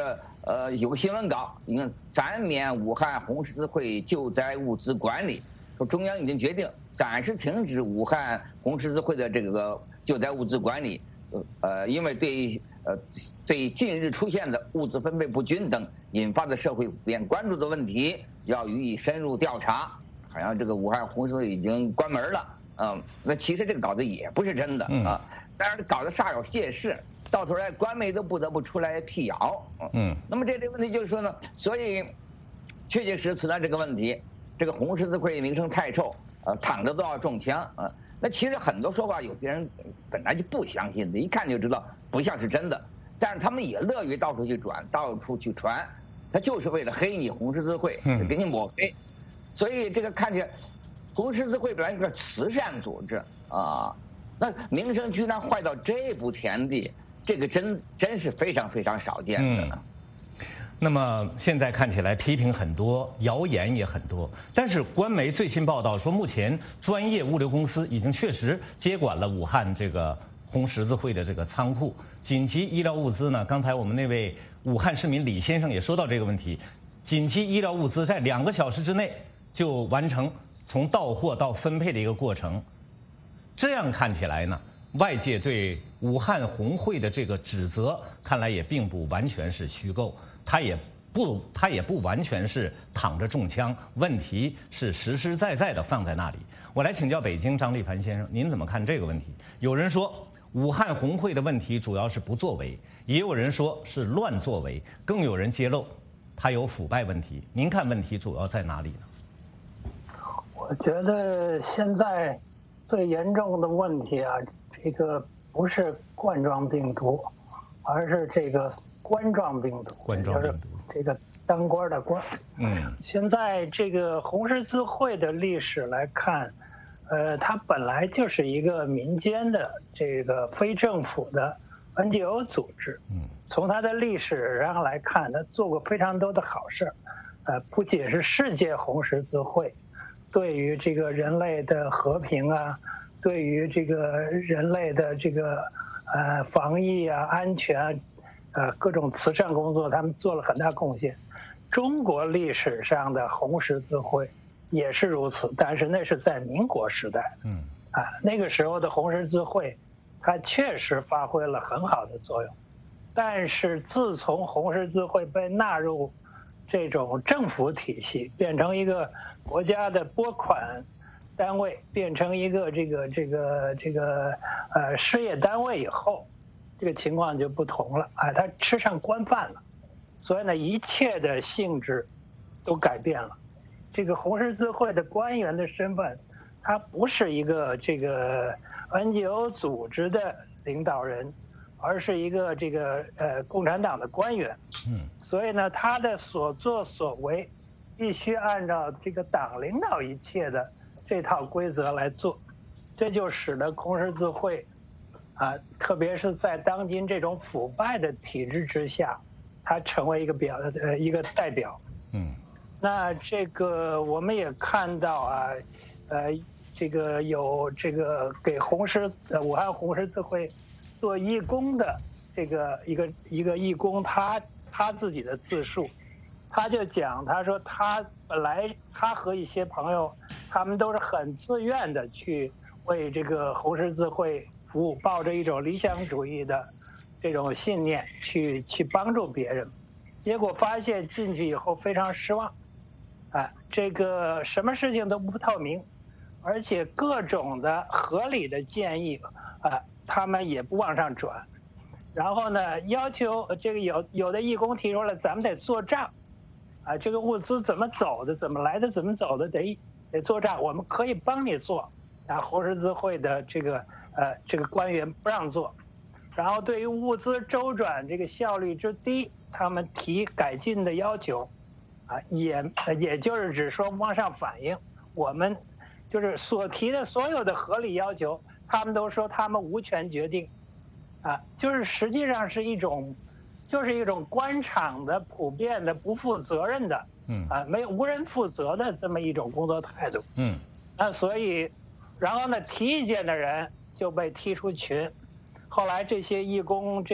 呃，有个新闻稿，你看暂免武汉红十字会救灾物资管理，说中央已经决定暂时停止武汉红十字会的这个救灾物资管理，呃，因为对呃对近日出现的物资分配不均等引发的社会普遍关注的问题，要予以深入调查。好像这个武汉红十字会已经关门了，嗯，那其实这个稿子也不是真的啊，但是搞得煞有介事。到头来，官媒都不得不出来辟谣。嗯，那么这这个问题就是说呢，所以确确实实存在这个问题。这个红十字会名声太臭，呃，躺着都要中枪啊。那其实很多说法，有些人本来就不相信的，一看就知道不像是真的。但是他们也乐于到处去转，到处去传，他就是为了黑你红十字会，给你抹黑。所以这个看起来，红十字会本来是个慈善组织啊，那名声居然坏到这步田地。这个真真是非常非常少见的。 嗯，那么现在看起来批评很多，谣言也很多，但是官媒最新报道说，目前专业物流公司已经确实接管了武汉这个红十字会的这个仓库，紧急医疗物资呢，刚才我们那位武汉市民李先生也说到这个问题，紧急医疗物资在两个小时之内就完成从到货到分配的一个过程。这样看起来呢，外界对武汉红会的这个指责，看来也并不完全是虚构，它也不，它也不完全是躺着中枪，问题是实实在在的放在那里。我来请教北京张立凡先生，您怎么看这个问题？有人说武汉红会的问题主要是不作为，也有人说是乱作为，更有人揭露它有腐败问题。您看问题主要在哪里呢？ 我觉得现在最严重的问题啊，这个不是冠状病毒，而是这个冠状病毒。 冠状病毒， 这个当官的官。嗯，现在这个红十字会的历史来看，呃，它本来就是一个民间的这个非政府的 N G O 组织。嗯，从它的历史上来看，它做过非常多的好事。呃，不仅是世界红十字会对于这个人类的和平啊，对于这个人类的这个呃防疫啊、安全啊，呃各种慈善工作，他们做了很大贡献。中国历史上的红十字会也是如此，但是那是在民国时代。嗯，啊，那个时候的红十字会，它确实发挥了很好的作用。但是自从红十字会被纳入这种政府体系，变成一个国家的拨款单位，变成一个这个这个这个呃事业单位以后，这个情况就不同了啊，它吃上官饭了，所以呢，一切的性质都改变了。这个红十字会的官员的身份，他不是一个这个 N G O 组织的领导人，而是一个这个呃共产党的官员。嗯，所以呢，他的所作所为必须按照这个党领导一切的这套规则来做，这就使得红十字会啊，特别是在当今这种腐败的体制之下，它成为一个表呃一个代表。嗯，那这个我们也看到啊，呃，这个有这个给红十呃武汉红十字会做义工的这个一个一个义工，他他自己的自述。他就讲，他说他本来他和一些朋友，他们都是很自愿的去为这个红十字会服务，抱着一种理想主义的这种信念去去帮助别人，结果发现进去以后非常失望，啊，这个什么事情都不透明，而且各种的合理的建议啊，他们也不往上转，然后呢，要求这个有有的义工提出了，咱们得做账。啊，这个物资怎么走的，怎么来的，怎么走的，得得做账，我们可以帮你做。啊，红十字会的这个呃这个官员不让做，然后对于物资周转这个效率之低，他们提改进的要求，啊，也也就是只说往上反映，我们就是所提的所有的合理要求，他们都说他们无权决定，啊，就是实际上是一种。就是一种官场的普遍的不负责任的，嗯啊，没有无人负责的这么一种工作态度，嗯，那所以，然后呢，提意见的人就被踢出群，后来这些义工这个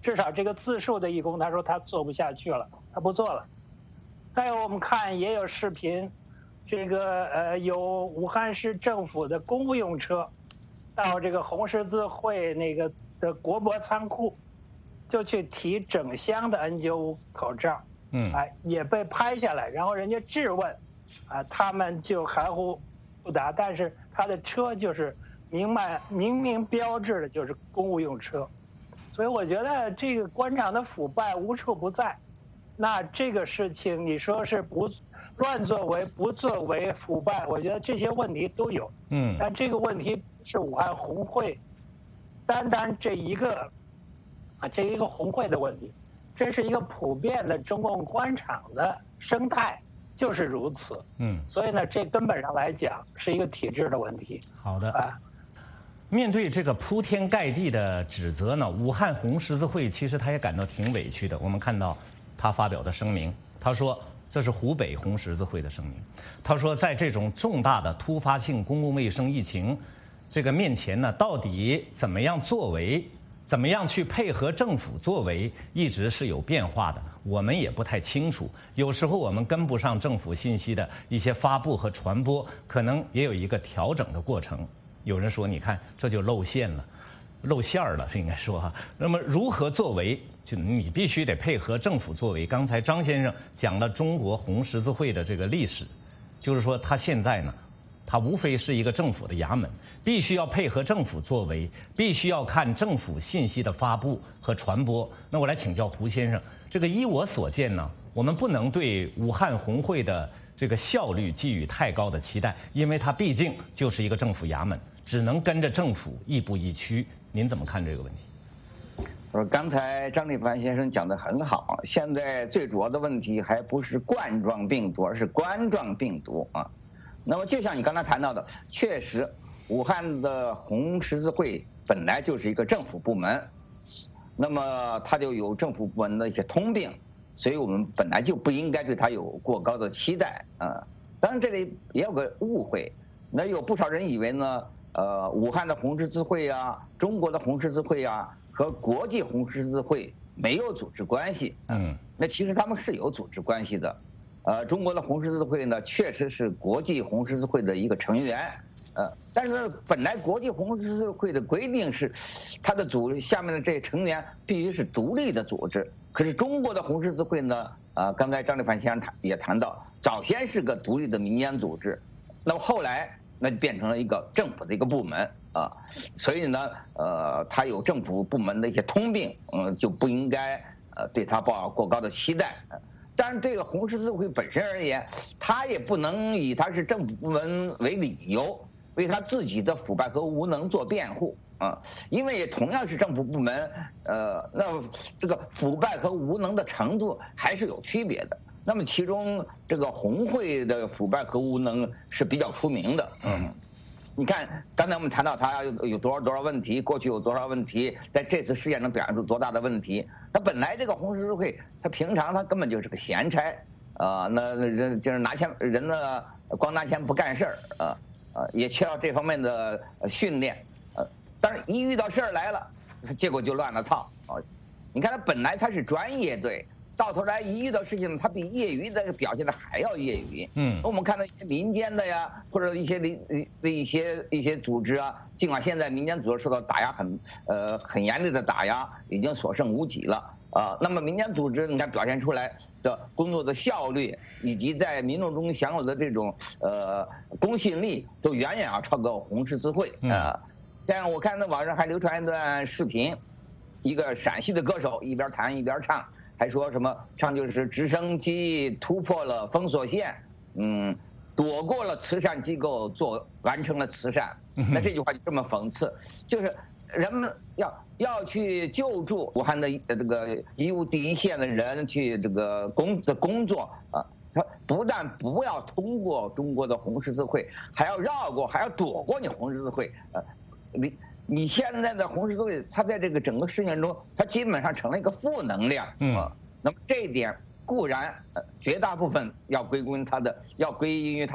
至少这个自述的义工他说他做不下去了，他不做了。再有我们看也有视频，这个呃有武汉市政府的公务用车到这个红十字会那个的国博仓库，就去提整箱的 N 九十五 口罩， 嗯， 哎，也被拍下来，然后人家质问，啊，他们就含糊不答，但是他的车就是明白明明标志的就是公务用车，所以我觉得这个官场的腐败无处不在。那这个事情你说是不乱作为、不作为、腐败，我觉得这些问题都有。 嗯， 但这个问题是武汉红会单单这一个啊这一个红会的问题，这是一个普遍的中共官场的生态，就是如此。 嗯， 所以呢，这根本上来讲是一个体制的问题。 好的啊。 面对这个铺天盖地的指责呢，武汉红十字会其实他也感到挺委屈的。我们看到他发表的声明，他说这是湖北红十字会的声明。他说，在这种重大的突发性公共卫生疫情这个面前呢，到底怎么样作为，怎么样去配合政府作为，一直是有变化的。我们也不太清楚，有时候我们跟不上政府信息的一些发布和传播，可能也有一个调整的过程。有人说，你看这就露馅了，露馅儿了，是应该说哈。那么如何作为？就你必须得配合政府作为。刚才张先生讲了中国红十字会的这个历史，就是说他现在呢，他无非是一个政府的衙门，必须要配合政府作为，必须要看政府信息的发布和传播。那我来请教胡先生，这个依我所见呢，我们不能对武汉红会的这个效率寄予太高的期待，因为它毕竟就是一个政府衙门，只能跟着政府亦步亦趋。您怎么看这个问题？ 我说刚才张立凡先生讲得很好，现在最主要的问题还不是冠状病毒，而是冠状病毒啊。那么就像你刚才谈到的，确实，武汉的红十字会本来就是一个政府部门，那么它就有政府部门的一些通病，所以我们本来就不应该对它有过高的期待啊。当然这里也有个误会，那有不少人以为呢，呃，武汉的红十字会啊，中国的红十字会啊，和国际红十字会没有组织关系。 嗯， 那其实他们是有组织关系的。呃，中国的红十字会呢，确实是国际红十字会的一个成员。呃，但是本来国际红十字会的规定是，它的组下面的这些成员必须是独立的组织。可是中国的红十字会呢，呃，刚才张立凡先生谈也谈到，早先是个独立的民间组织，那么后来那就变成了一个政府的一个部门啊，所以呢，呃，它有政府部门的一些通病，嗯，就不应该呃对它抱过高的期待。但是这个红十字会本身而言，它也不能以它是政府部门为理由，为他自己的腐败和无能做辩护啊，因为也同样是政府部门，呃，那这个腐败和无能的程度还是有区别的。那么其中这个红会的腐败和无能是比较出名的，嗯，你看刚才我们谈到它有有多少多少问题，过去有多少问题，在这次事件中表现出多大的问题。它本来这个红十字会，它平常它根本就是个闲差，啊，那人就是拿钱人呢，光拿钱不干事儿，啊。呃，也缺少这方面的训练，呃，但是一遇到事儿来了，结果就乱了套啊！你看他本来他是专业队，到头来一遇到事情，他比业余的表现的还要业余。嗯，我们看到一些民间的呀，或者一些民的一些一些组织啊，尽管现在民间组织受到打压很呃很严厉的打压，已经所剩无几了。啊，那么民间组织你看表现出来的工作的效率，以及在民众中享有的这种呃公信力，都远远要超过红十字会啊。像我看那网上还流传一段视频，一个陕西的歌手一边弹一边唱，还说什么唱就是直升机突破了封锁线，嗯，躲过了慈善机构，做完成了慈善。那这句话就这么讽刺，就是人们要。要去救助武汉的这个医务第一线的人去这个工的工作啊，他不但不要通过中国的红十字会，还要绕过，还要躲过你红十字会。呃，你你现在的红十字会，它在这个整个事件中，它基本上成了一个负能量。嗯、呃，那么这一点固然呃绝大部分要归功于它的，要归因于它的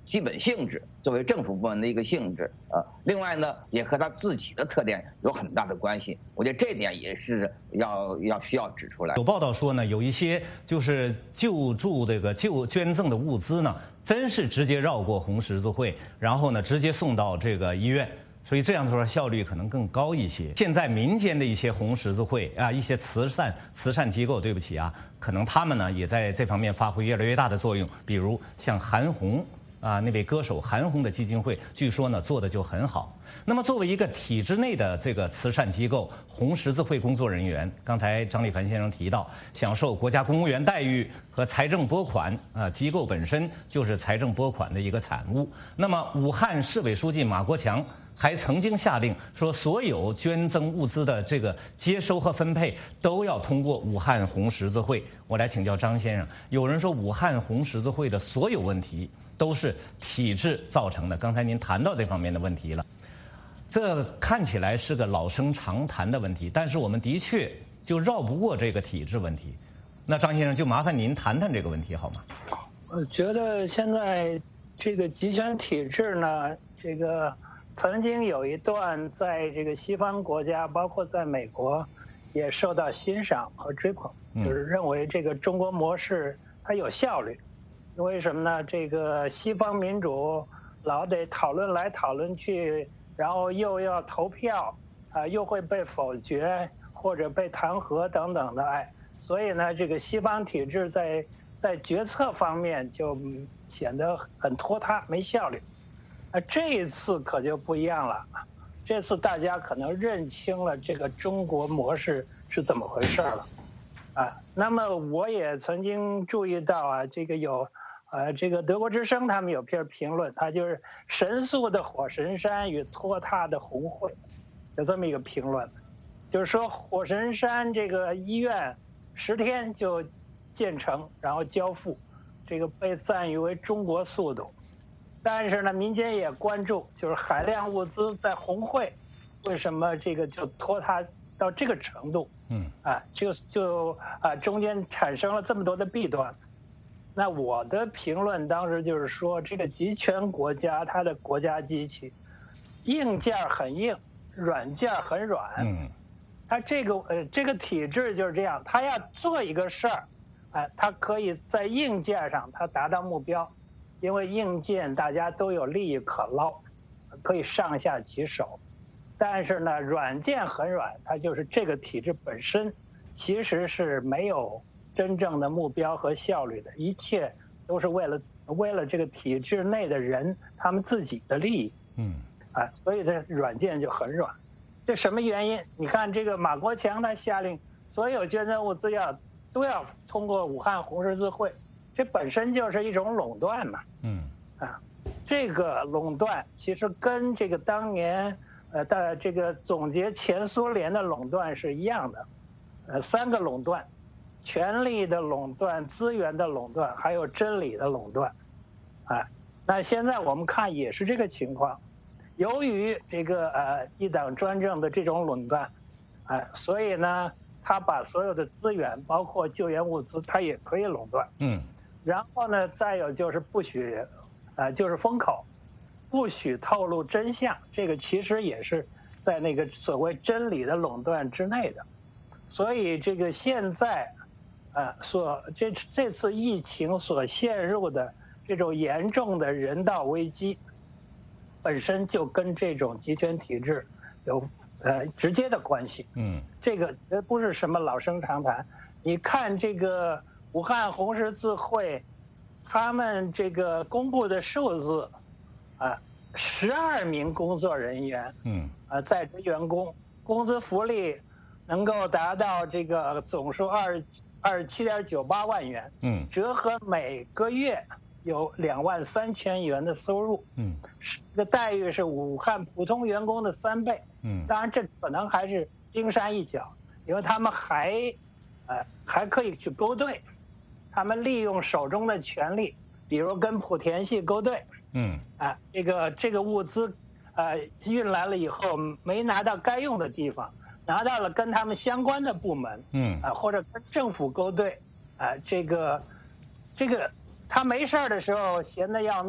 基本性质，作为政府部门的一个性质啊。另外呢，也和它自己的特点有很大的关系。我觉得这点也是要要需要指出来。 有报道说呢，有一些就是救助这个救捐赠的物资呢，真是直接绕过红十字会，然后呢直接送到这个医院。所以这样的说效率可能更高一些。现在民间的一些红十字会啊，一些慈善慈善机构，对不起啊，可能他们呢也在这方面发挥越来越大的作用。比如像韩红啊，那位歌手韩红的基金会，据说呢做的就很好。那么作为一个体制内的这个慈善机构，红十字会工作人员，刚才张立凡先生提到，享受国家公务员待遇和财政拨款啊，机构本身就是财政拨款的一个产物。那么武汉市委书记马国强还曾经下令说，所有捐赠物资的这个接收和分配都要通过武汉红十字会。我来请教张先生，有人说武汉红十字会的所有问题都是体制造成的，刚才您谈到这方面的问题了，这看起来是个老生常谈的问题，但是我们的确就绕不过这个体制问题。那张先生就麻烦您谈谈这个问题好吗？ 我觉得现在这个集权体制呢，这个曾经有一段在这个西方国家，包括在美国，也受到欣赏和追捧，就是认为这个中国模式它有效率。为什么呢？这个西方民主老得讨论来讨论去，然后又要投票，啊、呃，又会被否决或者被弹劾等等的，哎，所以呢，这个西方体制在在决策方面就显得很拖沓，没效率。啊，这一次可就不一样了，这次大家可能认清了这个中国模式是怎么回事了，啊，那么我也曾经注意到啊，这个有，呃，这个德国之声他们有篇评论，它就是神速的火神山与拖沓的红会，有这么一个评论，就是说火神山这个医院十天就建成，然后交付，这个被赞誉为中国速度。但是呢，民间也关注，就是海量物资在红会，为什么这个就拖沓到这个程度？嗯，啊，就就啊，中间产生了这么多的弊端。那我的评论当时就是说，这个集权国家它的国家机器，硬件很硬，软件很软。嗯，它这个呃这个体制就是这样，它要做一个事儿，啊，它可以在硬件上它达到目标。因为硬件大家都有利益可捞，可以上下其手，但是呢，软件很软，它就是这个体制本身其实是没有真正的目标和效率的，一切都是为了为了这个体制内的人他们自己的利益，嗯，啊，所以这软件就很软。这什么原因？你看这个马国强他下令，所有捐赠物资要都要通过武汉红十字会。这本身就是一种垄断嘛，嗯，啊，这个垄断其实跟这个当年呃的这个总结前苏联的垄断是一样的，呃，三个垄断，权力的垄断、资源的垄断，还有真理的垄断，啊，那现在我们看也是这个情况，由于这个呃一党专政的这种垄断，啊，所以呢，他把所有的资源，包括救援物资，他也可以垄断，嗯。然后呢，再有就是不许，呃，就是封口，不许透露真相。这个其实也是在那个所谓真理的垄断之内的。所以这个现在，呃，所这这次疫情所陷入的这种严重的人道危机，本身就跟这种集权体制有呃直接的关系。嗯，这个这不是什么老生常谈。你看这个。武汉红十字会，他们这个公布的数字，啊，十二名工作人员，嗯，啊，在职员工工资福利能够达到这个总数二二十七点九八万元，嗯，折合每个月有两万三千元的收入，嗯，这个待遇是武汉普通员工的三倍，嗯，当然这可能还是冰山一角，因为他们还，呃，还可以去勾兑。他们利用手中的权力，比如跟莆田系勾兑，嗯，啊，这个这个物资，呃，运来了以后没拿到该用的地方，拿到了跟他们相关的部门，嗯，啊，或者跟政府勾兑，啊，这个，这个他没事的时候闲得要命，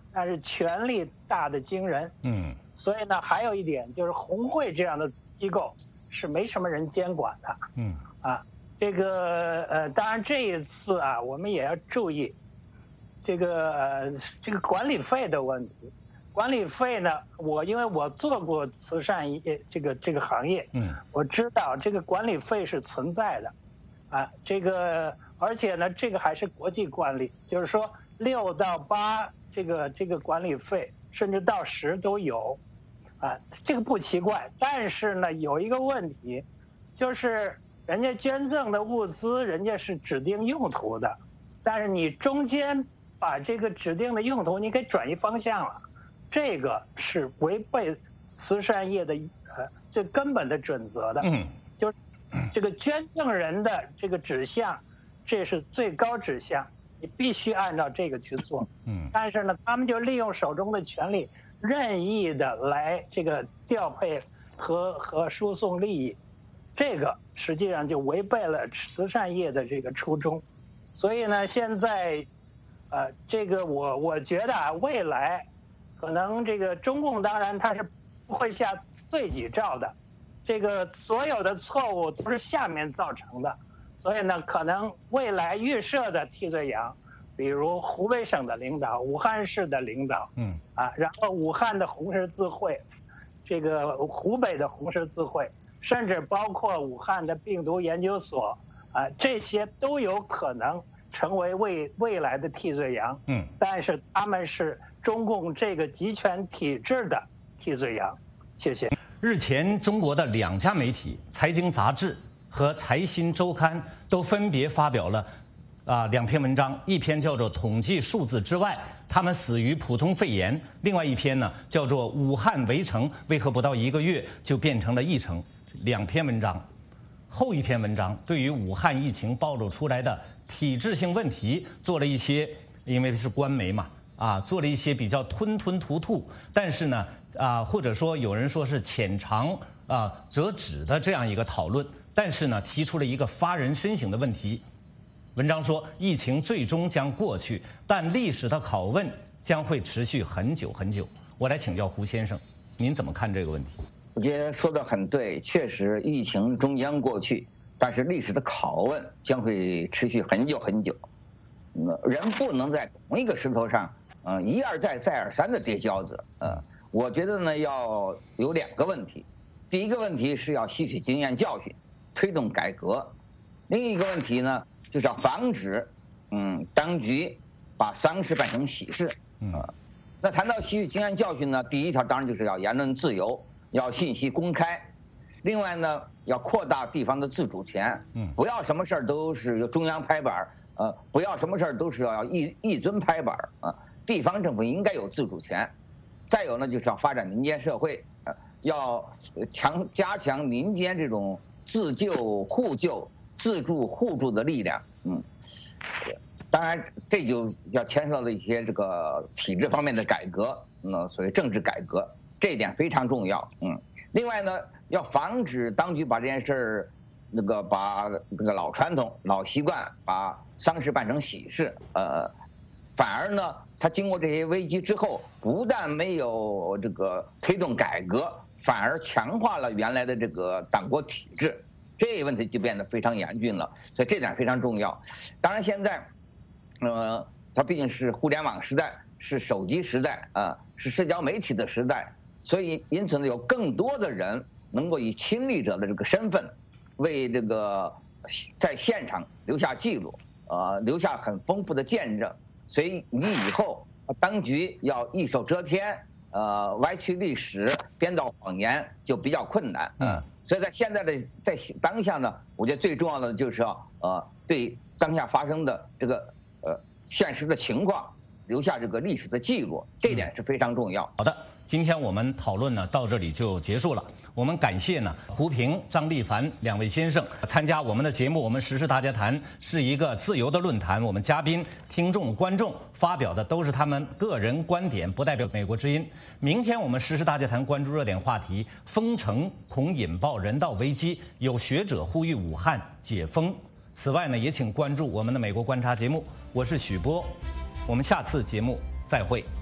但是权力大的惊人。 嗯， 所以呢，还有一点就是红会这样的机构是没什么人监管的。 嗯， 啊，这个呃，当然这一次啊，我们也要注意这个呃这个管理费的问题。管理费呢，我因为我做过慈善业这个这个行业， 嗯， 我知道这个管理费是存在的，啊，这个而且呢，这个还是国际惯例，就是说六到八这个这个管理费，甚至到十都有，啊，这个不奇怪。但是呢，有一个问题，就是人家捐赠的物资，人家是指定用途的，但是你中间把这个指定的用途你给转移方向了。这个是违背慈善业的呃最根本的准则的， 嗯， 就是这个捐赠人的这个指向，这是最高指向，你必须按照这个去做， 嗯， 但是呢，他们就利用手中的权力，任意的来这个调配和和输送利益，这个实际上就违背了慈善业的这个初衷，所以呢，现在，呃，这个我我觉得啊，未来。可能这个中共当然他是不会下罪己诏的，这个所有的错误都是下面造成的，所以呢，可能未来预设的替罪羊，比如湖北省的领导、武汉市的领导， 嗯， 啊，然后武汉的红十字会，这个湖北的红十字会，甚至包括武汉的病毒研究所，啊，这些都有可能成为未未来的替罪羊， 嗯， 但是他们是中共这个集权体制的替罪羊。谢谢。 日前，中国的两家媒体《财经杂志》和《财新周刊》都分别发表了啊两篇文章，一篇叫做《统计数字之外，他们死于普通肺炎》，另外一篇呢叫做《武汉围城为何不到一个月就变成了疫城》。两篇文章，后一篇文章对于武汉疫情暴露出来的体制性问题做了一些，因为是官媒嘛，啊，做了一些比较吞吞吐吐，但是呢，啊，或者说有人说是浅尝啊辄止的这样一个讨论，但是呢，提出了一个发人深省的问题。文章说，疫情最终将过去，但历史的拷问将会持续很久很久。我来请教胡先生，您怎么看这个问题？ 我觉得说得很对，确实疫情终将过去，但是历史的拷问将会持续很久很久。人不能在同一个石头上，嗯，一而再再而三的跌跤子。呃，我觉得呢要有两个问题，第一个问题是要吸取经验教训，推动改革；另一个问题呢就是要防止，嗯，当局把丧事办成喜事。啊，那谈到吸取经验教训呢，第一条当然就是要言论自由，要信息公开。另外呢，要扩大地方的自主权，嗯，不要什么事儿都是由中央拍板，呃，不要什么事儿都是要一一尊拍板啊。地方政府应该有自主权。再有呢，就是要发展民间社会，呃，要强加强民间这种自救、互救、自助、互助的力量。嗯，当然这就要牵涉到了一些这个体制方面的改革，嗯，所谓政治改革，这一点非常重要。嗯，另外呢，要防止当局把这件事儿，那个把这个老传统、老习惯，把丧事办成喜事，呃，反而呢，他经过这些危机之后，不但没有这个推动改革，反而强化了原来的这个党国体制，这个问题就变得非常严峻了。所以这点非常重要。当然现在，呃，它毕竟是互联网时代，是手机时代啊、呃，是社交媒体的时代，所以因此呢，有更多的人能够以亲历者的这个身份，为这个在现场留下记录，呃，留下很丰富的见证。所以你以后当局要一手遮天，呃，歪曲历史、编造谎言就比较困难。嗯，所以在现在的在当下呢，我觉得最重要的就是要呃对当下发生的这个呃现实的情况留下这个历史的记录，这一点是非常重要。 好的，今天我们讨论呢到这里就结束了。我们感谢呢胡平、张立凡两位先生参加我们的节目。我们时事大家谈是一个自由的论坛，我们嘉宾、听众、观众发表的都是他们个人观点，不代表美国之音。明天我们时事大家谈关注热点话题：封城恐引爆人道危机，有学者呼吁武汉解封。此外呢，也请关注我们的美国观察节目。我是许波，我们下次节目再会。